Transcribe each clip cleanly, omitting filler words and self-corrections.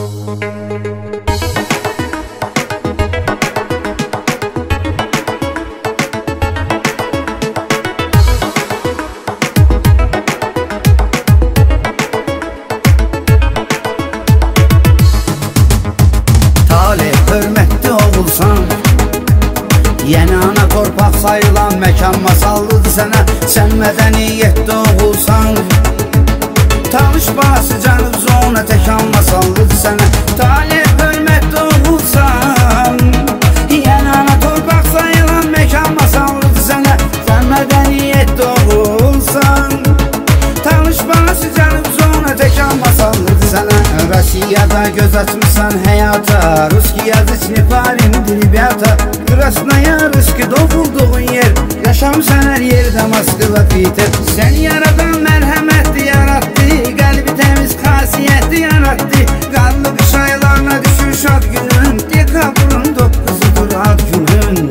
Hörmətli oğulsan, yeni ana torpaq sayılan məkan masallıdır sənə. Sən mədəniyyətdə oğulsan, tanış balası canıb zona təkan masallıdır sənə. Talib hörmətli oğulsan, yeni ana torpaq sayılan məkan masallıdır sənə. Sən mədəniyyətdə oğulsan, tanış balası canıb zona təkan masallıdır sənə. Rusiyada göz açmışsan həyata, Ruski yazıçını parindir ribята. Krasnaya rıskı doğulduğun yer, yaşamsan hər yerdə Moskva Peter. Sən yaradan mərhəmətli yarattı, qəlbi təmiz xasiyyətli yarattı. Qanlı qış aylarına düşür şad günün, dekabrın 9'udur ad günün.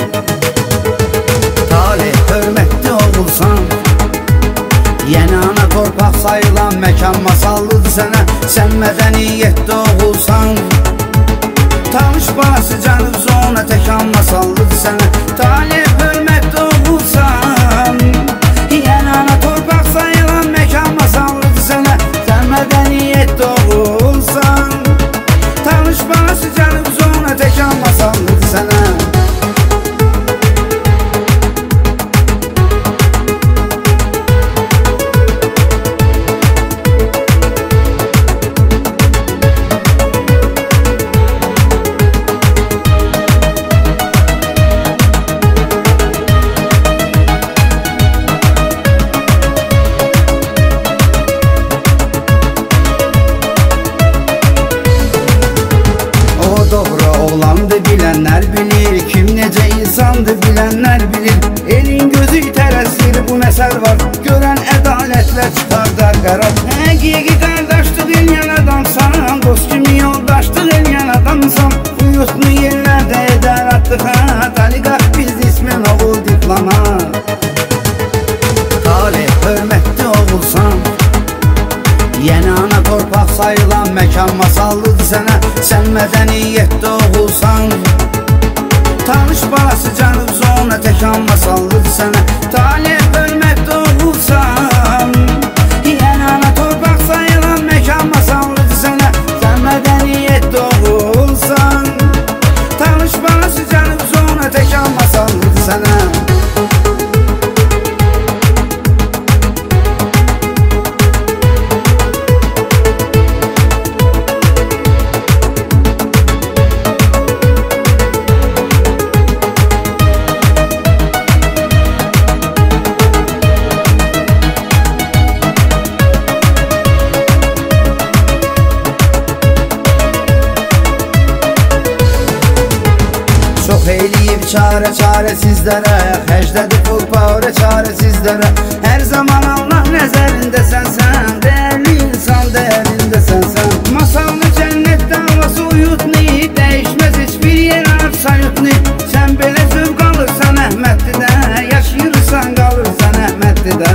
Talih hörmətli oğulsan, yeni ana torpaq sayılan məkan masallıdır sənə. Sən mədəniyyətdə oğulsan, tanış balası canıb zona təkan masallıdır sənə. Talib hörmətli oğulsan, yeni ana torpaq sayılan məkan masallıdır sənə. Sən mədəniyyətdə oğulsan, tanış balası canıb zona təkan masallıdır sənə. Oğlandı bilenler bilir, kim necə insandı bilenler bilir. Elin gözü tərəssir bu məsəl var, görən ədalətlə çıxardar qərar. Həqiqi qardaşlıq eləyən adamsan, dost kimi yoldaşlıq eləyən adamsan. Uyutlu yerlərdə edər atdığa, taliqat biz ismin oğul diplomat. Talih hörmətli oğulsan, yeni ana torpaq sayılan məkan masallıdır sənə. Sən mədəniyyətdə oğulsan, tanış balası canıb zona təkan masallıdır sənə. Talib hörmətli oğulsan, yeni ana torpaq sayılan məkan masallıdır sənə. Sən mədəniyyətdə oğulsan, tanış balası canıb zona təkan masallıdır sənə. Çox eləyib çarəsizlərə, xərclədi full power çarəsizlərə. Hər zaman Allah nəzərində sənsən, dəyərli insan dəyərində sənsən. Masalını cənnətdə havası uyutni, dəyişməz heç bir yer absolutni. Sən belə zövq alırsan Əhmədlidə, yaşayırsan qalırsan Əhmədlidə.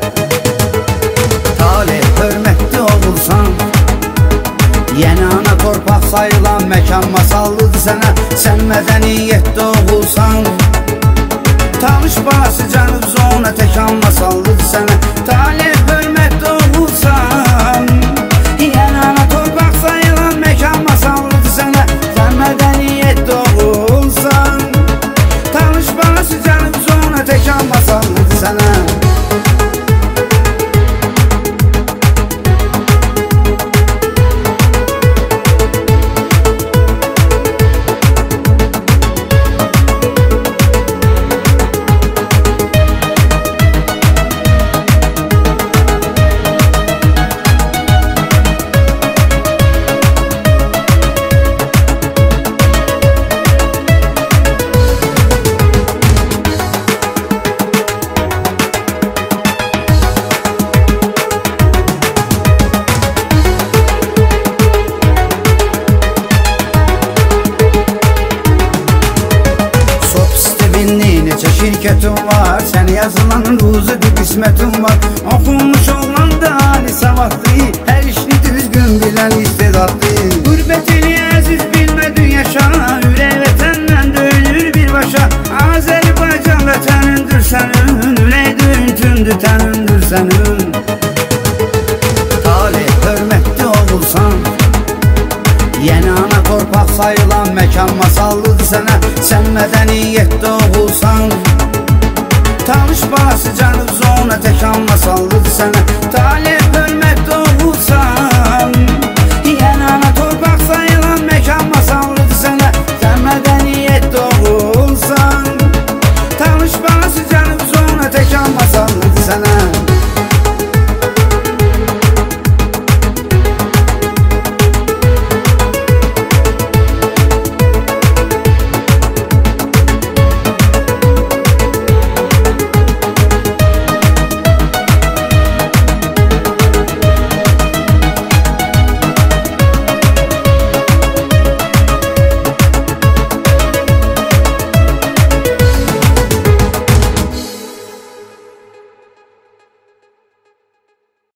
Talih hörmətli oğulsan, yeni ana torpaq sayılan məkan masallıdır sənə. Sən mədəniyyətdə oğulsan, tanış balası canıb zona təkan masallıdır sənə. Talib hörmətli oğulsan, yeni ana torpaq sayılan məkan masallıdır sənə. Sən mədəniyyətdə oğulsan, tanış balası canıb zona təkan masallıdır sənə. Şirketin var, sen yazılan ruzudur qismətin var. Oxunmuş oğlan da ali savadlı, hər işini düzgün bilən istedadlı. Qürbət Yeni ana torpaq sayılan məkan masallıdır sənə. Sən mədəniyyət doğulsan, tanış balası canı zona təkan masallıdır sənə. Talib hörmət doğulsan,